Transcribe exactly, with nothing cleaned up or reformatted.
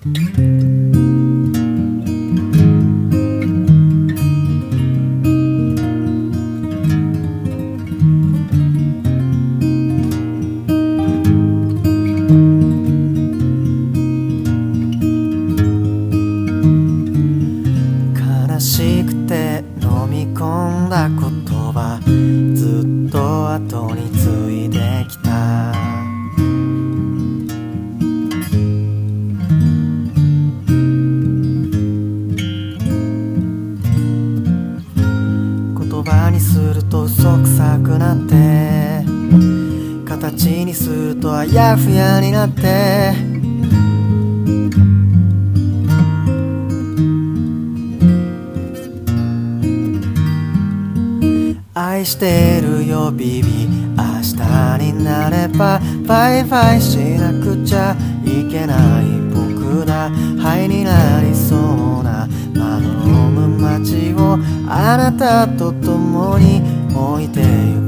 悲しくて飲み込んだ言葉、ずっと後についてきた。言葉にすると嘘くさくなって、形にするとあやふやになって、愛してるよビビ、明日になればバイバイしなくちゃいけない僕だ。灰になりそうなまどろむ街をあなたと共に置いてゆく。